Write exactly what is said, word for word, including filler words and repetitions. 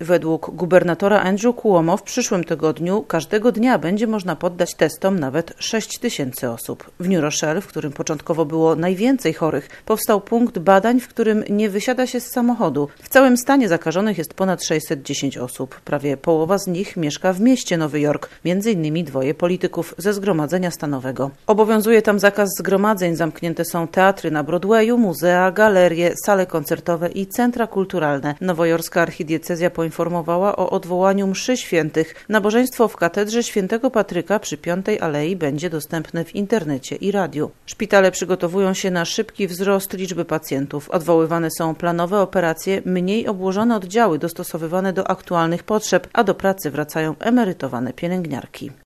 Według gubernatora Andrew Cuomo w przyszłym tygodniu każdego dnia będzie można poddać testom nawet sześć tysięcy osób. W New Rochelle, w którym początkowo było najwięcej chorych, powstał punkt badań, w którym nie wysiada się z samochodu. W całym stanie zakażonych jest ponad sześćset dziesięć osób. Prawie połowa z nich mieszka w mieście Nowy Jork, między innymi dwoje polityków ze Zgromadzenia Stanowego. Obowiązuje tam zakaz zgromadzeń, zamknięte są teatry na Broadwayu, muzea, galerie, sale koncertowe i centra kulturalne. Nowojorska archidiecezja poinformowała o odwołaniu mszy świętych. Nabożeństwo w katedrze Świętego Patryka przy Piątej Alei będzie dostępne w internecie i radiu. Szpitale przygotowują się na szybki wzrost liczby pacjentów. Odwoływane są planowe operacje, mniej obłożone oddziały dostosowywane do aktualnych potrzeb, a do pracy wracają emerytowane pielęgniarki.